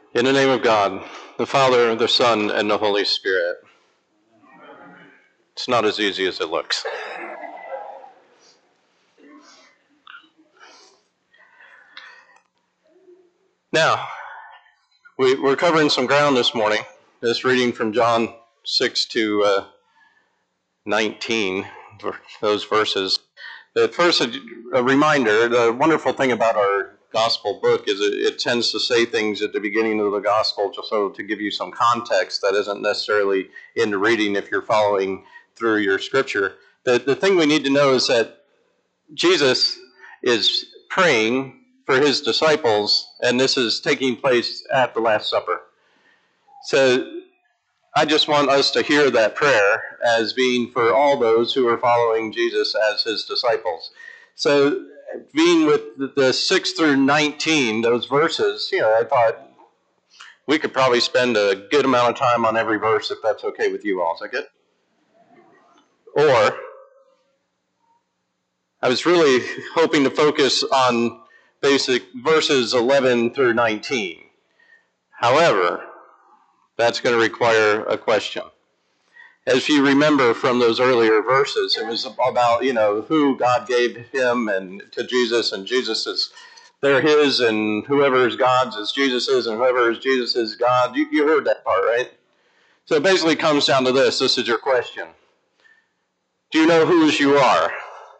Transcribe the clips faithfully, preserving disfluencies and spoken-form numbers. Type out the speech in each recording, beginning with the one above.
In the name of God, the Father, the Son, and the Holy Spirit. It's not as easy as it looks. Now, we, we're covering some ground this morning. This reading from John six to uh, nineteen, those verses. But first, a, a reminder, the wonderful thing about our gospel book is it, it tends to say things at the beginning of the gospel just so to give you some context that isn't necessarily in the reading if you're following through your scripture. The, the thing we need to know is that Jesus is praying for his disciples, and this is taking place at the Last Supper. So I just want us to hear that prayer as being for all those who are following Jesus as his disciples. So being with the six through nineteen, those verses, you know, I thought we could probably spend a good amount of time on every verse if that's okay with you all. Is that good? Or I was really hoping to focus on basic verses eleven through nineteen. However, that's going to require a question. As you remember from those earlier verses, it was about, you know, who God gave him and to Jesus, and Jesus is, they're his, and whoever is God's is Jesus's, and whoever is Jesus is God. You, you heard that part, right? So it basically comes down to this. This is your question. Do you know whose you are?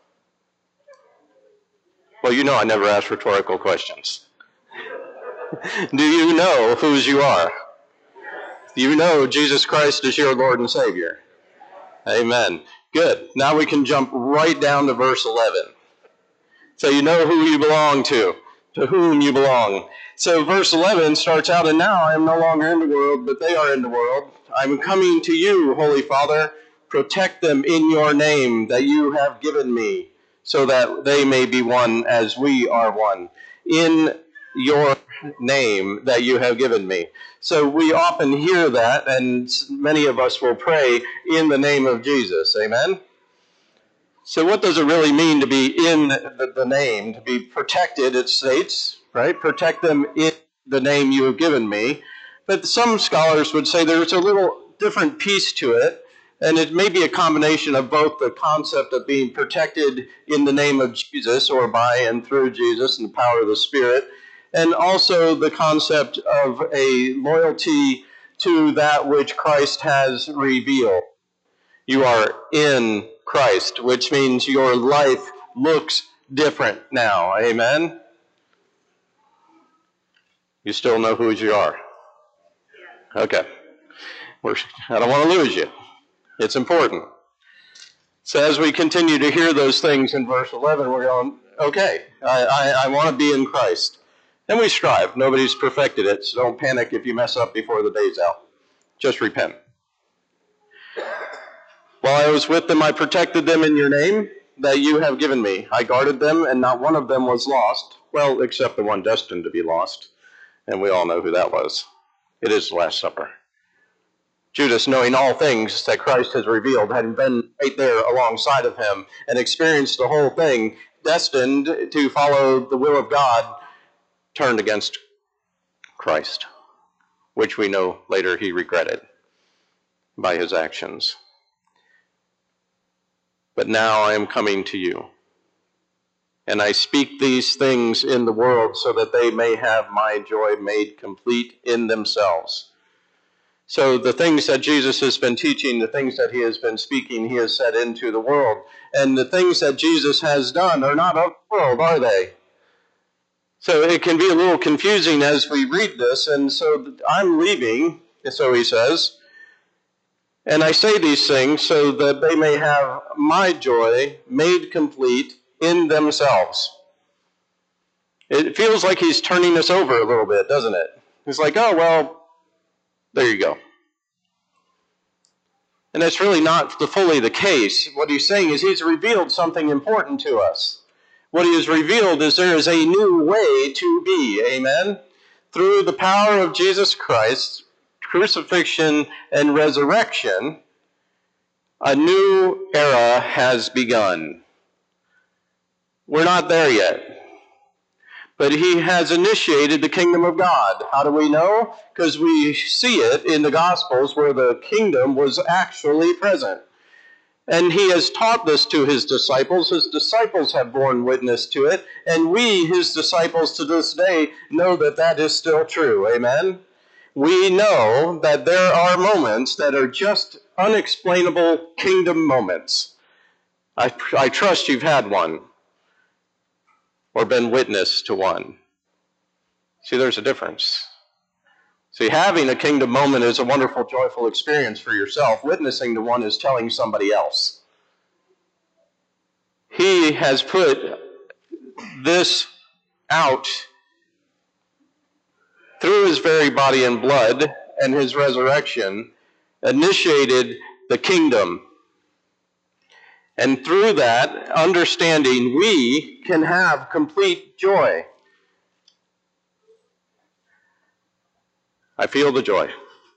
Well, you know I never ask rhetorical questions. Do you know whose you are? Do you know Jesus Christ is your Lord and Savior? Amen. Good. Now we can jump right down to verse eleven. So you know who you belong to, to whom you belong. So verse eleven starts out, and now I am no longer in the world, but they are in the world. I am coming to you, Holy Father. Protect them in your name that you have given me, so that they may be one as we are one. In your name that you have given me. So we often hear that, and many of us will pray in the name of Jesus. Amen? So what does it really mean to be in the, the name, to be protected, it states, right? Protect them in the name you have given me. But some scholars would say there's a little different piece to it, and it may be a combination of both the concept of being protected in the name of Jesus, or by and through Jesus and the power of the Spirit, and also the concept of a loyalty to that which Christ has revealed. You are in Christ, which means your life looks different now. Amen? You still know who you are? Okay. We're, I don't want to lose you. It's important. So as we continue to hear those things in verse eleven, we're going, okay, I, I, I want to be in Christ. And we strive. Nobody's perfected it, so don't panic if you mess up before the day's out. Just repent. While I was with them, I protected them in your name that you have given me. I guarded them, and not one of them was lost. Well, except the one destined to be lost. And we all know who that was. It is the Last Supper. Judas, knowing all things that Christ has revealed, having been right there alongside of him and experienced the whole thing, destined to follow the will of God, turned against Christ, which we know later he regretted by his actions. But now I am coming to you, and I speak these things in the world so that they may have my joy made complete in themselves. So the things that Jesus has been teaching, the things that he has been speaking, he has said into the world. And the things that Jesus has done are not of the world, are they? So it can be a little confusing as we read this. And so I'm leaving, so he says, and I say these things so that they may have my joy made complete in themselves. It feels like he's turning us over a little bit, doesn't it? He's like, oh, well, there you go. And that's really not the, fully the case. What he's saying is he's revealed something important to us. What he has revealed is there is a new way to be. Amen? Through the power of Jesus Christ, crucifixion and resurrection, a new era has begun. We're not there yet. but he has initiated the kingdom of God. How do we know? Because we see it in the Gospels where the kingdom was actually present. And he has taught this to his disciples. His disciples have borne witness to it. And we, his disciples to this day, know that that is still true. Amen? We know that there are moments that are just unexplainable kingdom moments. I, I trust you've had one or been witness to one. See, there's a difference. See, having a kingdom moment is a wonderful, joyful experience for yourself. Witnessing to one is telling somebody else. He has put this out through his very body and blood and his resurrection, initiated the kingdom. And through that understanding, we can have complete joy. I feel the joy.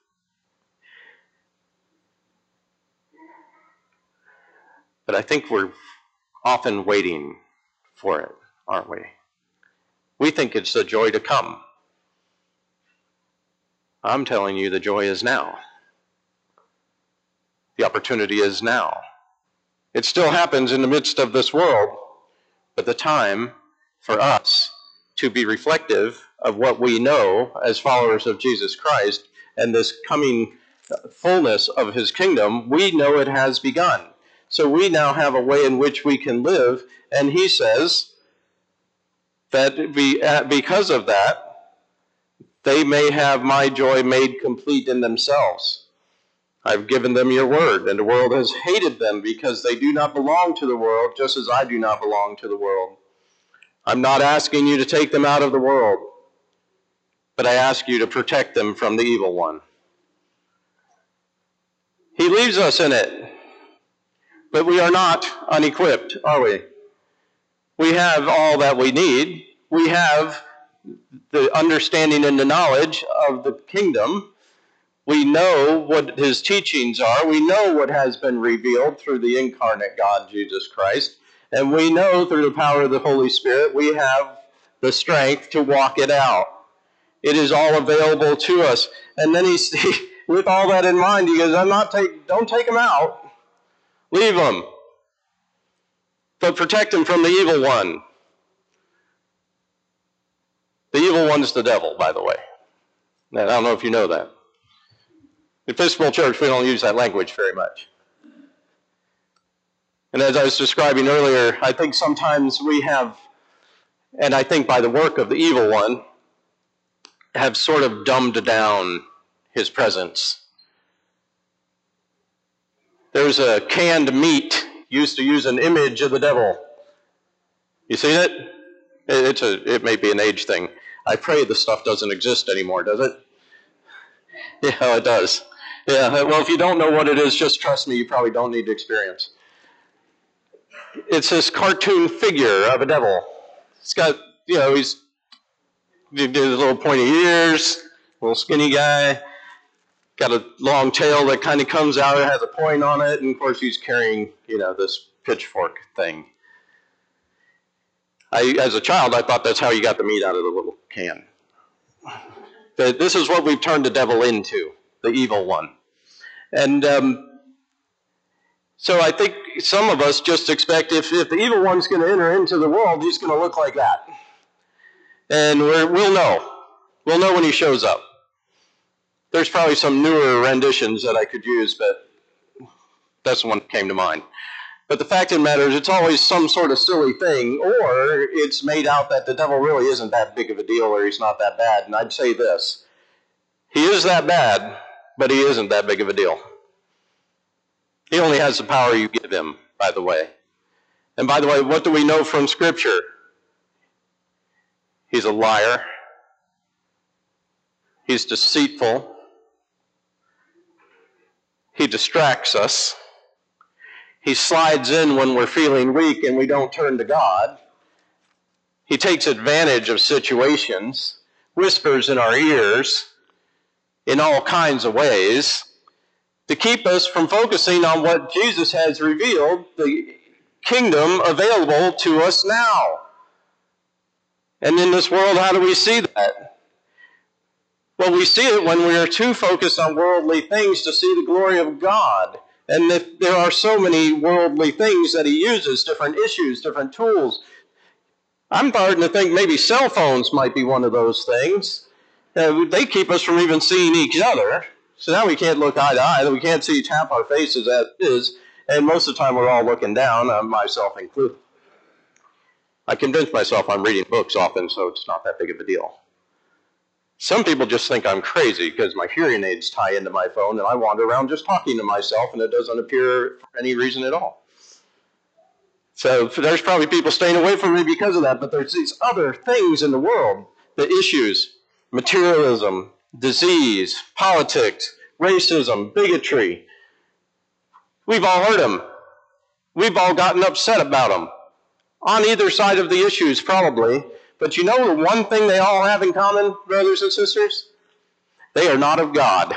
But I think we're often waiting for it, aren't we? We think it's the joy to come. I'm telling you, the joy is now. The opportunity is now. It still happens in the midst of this world, but the time for us to be reflective of what we know as followers of Jesus Christ and this coming fullness of his kingdom, we know it has begun. So we now have a way in which we can live, and he says that because of that, they may have my joy made complete in themselves. I've given them your word, and the world has hated them because they do not belong to the world, just as I do not belong to the world. I'm not asking you to take them out of the world, but I ask you to protect them from the evil one. He leaves us in it, but we are not unequipped, are we? We have all that we need. We have the understanding and the knowledge of the kingdom. We know what his teachings are. We know what has been revealed through the incarnate God, Jesus Christ. And we know through the power of the Holy Spirit, we have the strength to walk it out. It is all available to us. And then he, with all that in mind, he goes, I'm not take, don't take them out. Leave them. But protect them from the evil one. The evil one's the devil, by the way. Now, I don't know if you know that. In Episcopal Church, we don't use that language very much. And as I was describing earlier, I think sometimes we have, and I think by the work of the evil one, have sort of dumbed down his presence. There's a canned meat used to use an image of the devil. You seen it? It's a, it may be an age thing. I pray the stuff doesn't exist anymore, does it? Yeah, it does. Yeah, well, if you don't know what it is, just trust me, you probably don't need to experience. It's this cartoon figure of a devil. It's got, you know, he's his little pointy ears, little skinny guy, got a long tail that kind of comes out, it has a point on it, and of course he's carrying, you know, this pitchfork thing. I, as a child, I thought that's how you got the meat out of the little can. But this is what we've turned the devil into, the evil one. And um, so I think some of us just expect if, if the evil one's going to enter into the world, he's going to look like that. And we're, we'll know. We'll know when he shows up. There's probably some newer renditions that I could use, but that's the one that came to mind. But the fact of the matter is it's always some sort of silly thing, or it's made out that the devil really isn't that big of a deal, or he's not that bad. And I'd say this. He is that bad, but he isn't that big of a deal. He only has the power you give him, by the way. And by the way, what do we know from Scripture? He's a liar. He's deceitful. He distracts us. He slides in when we're feeling weak and we don't turn to God. He takes advantage of situations, whispers in our ears in all kinds of ways to keep us from focusing on what Jesus has revealed, the kingdom available to us now. And in this world, how do we see that? Well, we see it when we are too focused on worldly things to see the glory of God. And if there are so many worldly things that he uses, different issues, different tools. I'm starting to think maybe cell phones might be one of those things. Uh, they keep us from even seeing each other. So now we can't look eye to eye. We can't see tap our faces as is. And most of the time we're all looking down, uh, myself included. I convince myself I'm reading books often, so it's not that big of a deal. Some people just think I'm crazy because my hearing aids tie into my phone and I wander around just talking to myself and it doesn't appear for any reason at all. So there's probably people staying away from me because of that, but there's these other things in the world, the issues, materialism, disease, politics, racism, bigotry. We've all heard them. We've all gotten upset about them. On either side of the issues, probably. But you know the one thing they all have in common, brothers and sisters? They are not of God.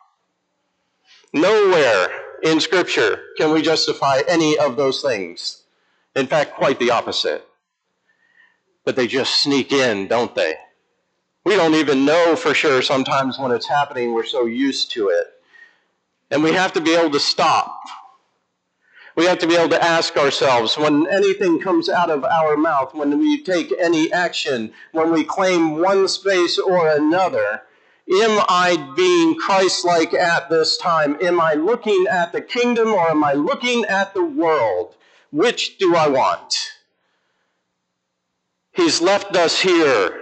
Nowhere in Scripture can we justify any of those things. In fact, quite the opposite. But they just sneak in, don't they? We don't even know for sure sometimes when it's happening. We're so used to it. And we have to be able to stop. We have to be able to ask ourselves, when anything comes out of our mouth, when we take any action, when we claim one space or another, am I being Christ-like at this time? Am I looking at the kingdom or am I looking at the world? Which do I want? He's left us here.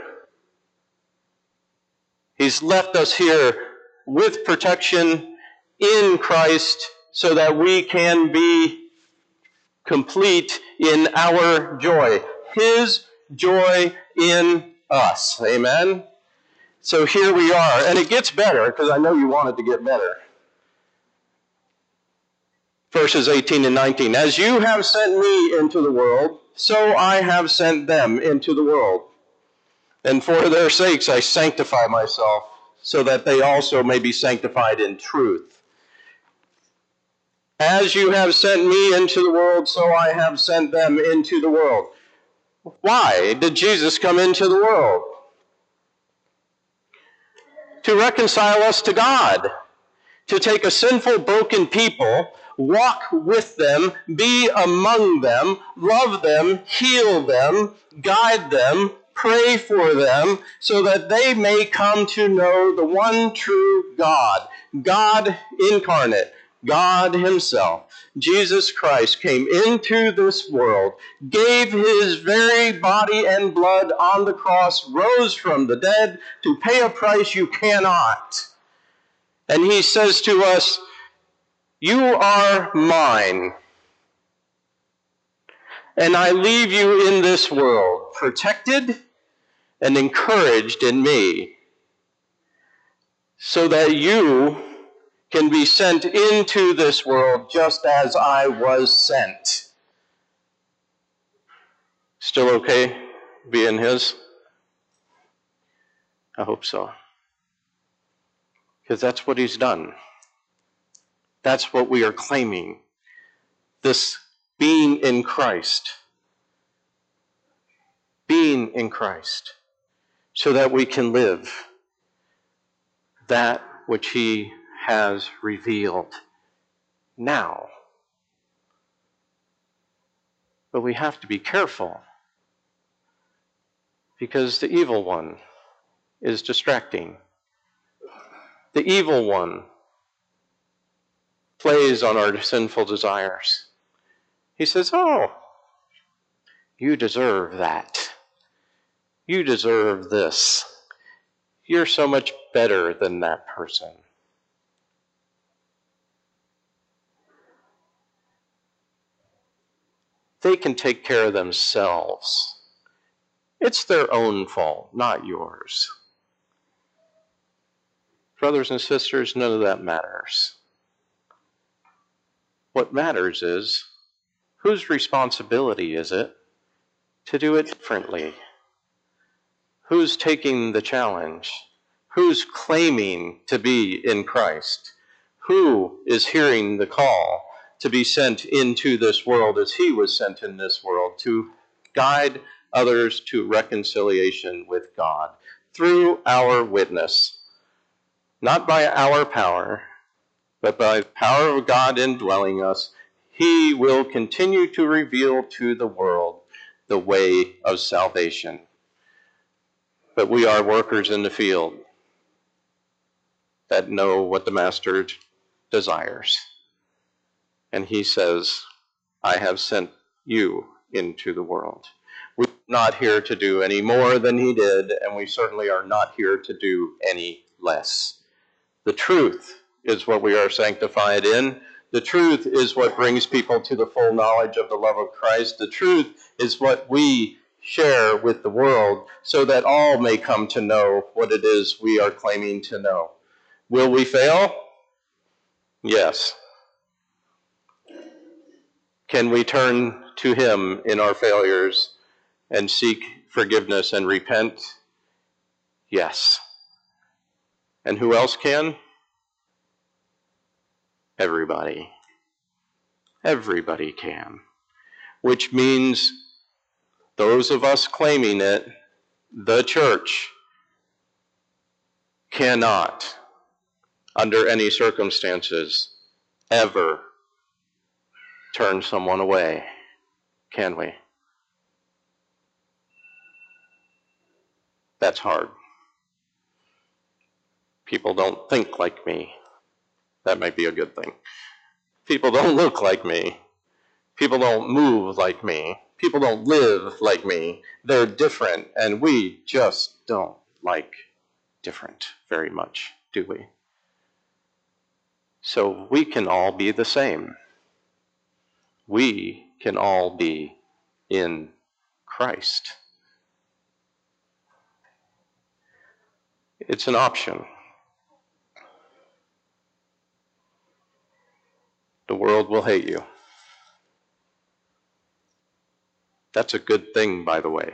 He's left us here with protection in Christ so that we can be complete in our joy. His joy in us. Amen? So here we are. And it gets better, because I know you want it to get better. Verses eighteen and nineteen. As you have sent me into the world, so I have sent them into the world. And for their sakes I sanctify myself, so that they also may be sanctified in truth. As you have sent me into the world, so I have sent them into the world. Why did Jesus come into the world? To reconcile us to God. To take a sinful, broken people, walk with them, be among them, love them, heal them, guide them, pray for them, so that they may come to know the one true God, God incarnate. God himself, Jesus Christ, came into this world, gave his very body and blood on the cross, rose from the dead to pay a price you cannot. And he says to us, you are mine, and I leave you in this world, protected and encouraged in me, so that you can be sent into this world just as I was sent. Still okay being his? I hope so. Because that's what he's done. That's what we are claiming. This being in Christ. Being in Christ. So that we can live that which he has revealed now. But we have to be careful, because the evil one is distracting. The evil one plays on our sinful desires. He says, oh, you deserve that. You deserve this. You're so much better than that person. They can take care of themselves. It's their own fault, not yours. Brothers and sisters, none of that matters. What matters is, whose responsibility is it to do it differently? Who's taking the challenge? Who's claiming to be in Christ? Who is hearing the call to be sent into this world as he was sent in this world, to guide, others to reconciliation with God through our witness, not by our power, but by the power of God indwelling us. He will continue to reveal to the world the way of salvation. But we are workers in the field that know what the Master desires. And he says, I have sent you into the world. We're not here to do any more than he did, and we certainly are not here to do any less. The truth is what we are sanctified in. The truth is what brings people to the full knowledge of the love of Christ. The truth is what we share with the world so that all may come to know what it is we are claiming to know. Will we fail? Yes. Can we turn to him in our failures and seek forgiveness and repent? Yes. And who else can? Everybody. Everybody can. Which means those of us claiming it, the church, cannot, under any circumstances, ever turn someone away, can we? That's hard. People don't think like me. That might be a good thing. People don't look like me. People don't move like me. People don't live like me. They're different, and we just don't like different very much, do we? So we can all be the same. We can all be in Christ. It's an option. The world will hate you. That's a good thing, by the way.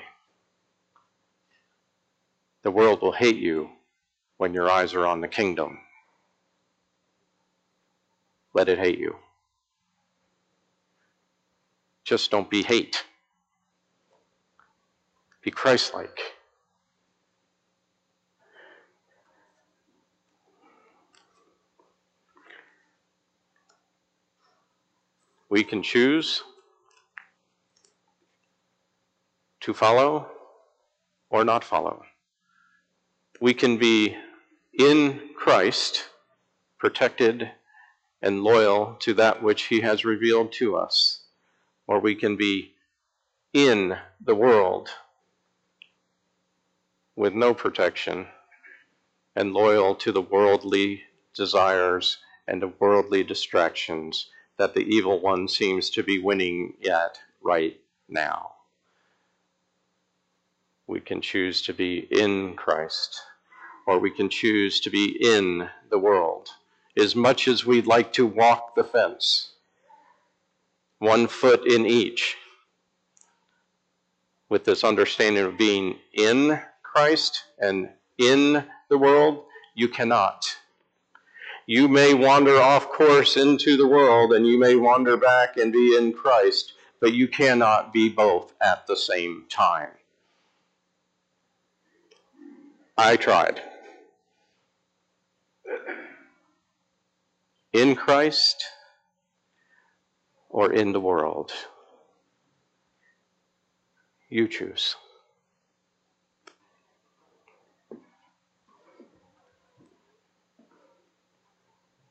The world will hate you when your eyes are on the kingdom. Let it hate you. Just don't be hate. Be Christ-like. We can choose to follow or not follow. We can be in Christ, protected and loyal to that which he has revealed to us, or we can be in the world with no protection and loyal to the worldly desires and the worldly distractions that the evil one seems to be winning at right now. We can choose to be in Christ, or we can choose to be in the world. As much as we'd like to walk the fence, one foot in each, with this understanding of being in Christ and in the world, you cannot. You may wander off course into the world, and you may wander back and be in Christ, but you cannot be both at the same time. I tried. In Christ or in the world? You choose.